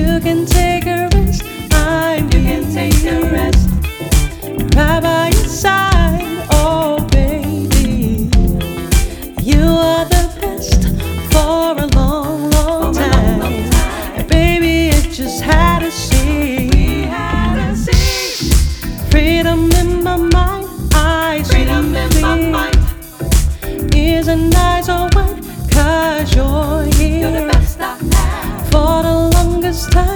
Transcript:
You can take a rest. You can take a rest. Right by your side, oh baby. You are the best for a long, long time. And baby, it just had to see. Freedom in my mind, I see. Freedom in my mind. Ears and eyes are wide, 'cause you're here. You're the best I've had for the longest time.